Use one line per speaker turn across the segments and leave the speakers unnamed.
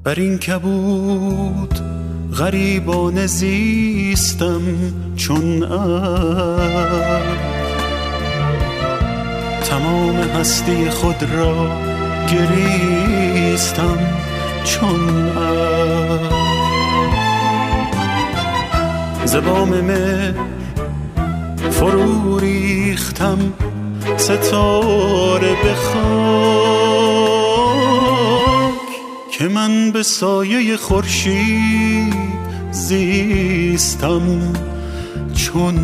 بر این کبود غریبانه زیستم چون تمام هستی خود را گریستم چون ز بام مه فرو ریختم ستاره به خاک که من به سایه خورشید زیستم چون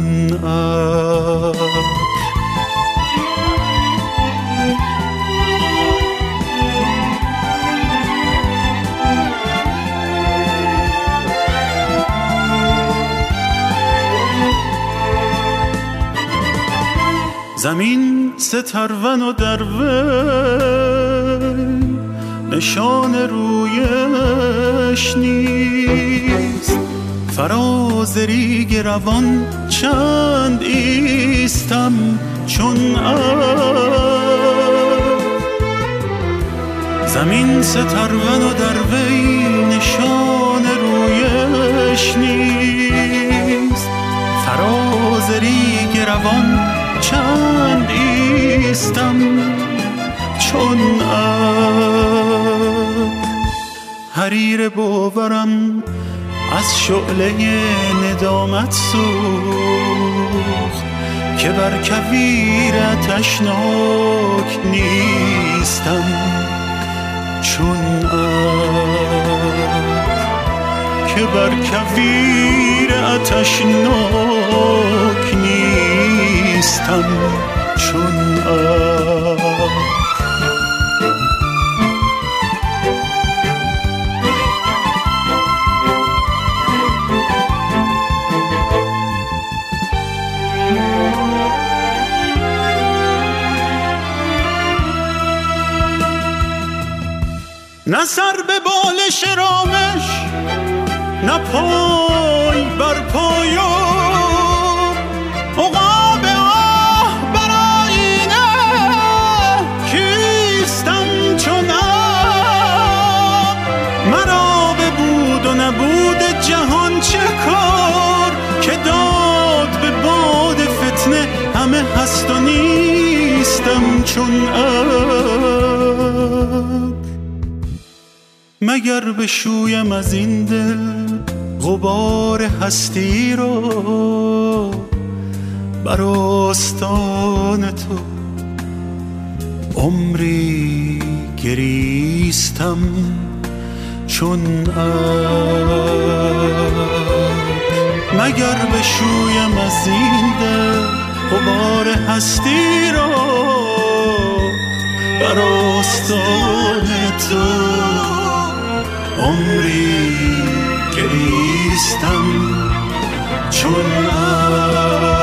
زمین سترون و در وی نشان رویش نیست، فراز ریگ روان چند ایستم چون زمین سترون و در وی نشان رویش نیست، فراز ریگ روان چند ایستم چون حریر باورم از شعله ندامت سوخت که بر کویر آتشناک نیستم چون که بر کویر آتشناک نیستم چون نه سر به بالش رامش، نه پای بر پای عقاب آه بر آینه کیستم چون مرا به بود و نبود جهان چه کار که داد به باد فتنه همه هست و نیستم چون مگر بشویم از این دل غبار هستی را بر آستان تو عمری گریستم چون مگر بشویم از این دل غبار هستی را بر آستان تو عمری گریستم چون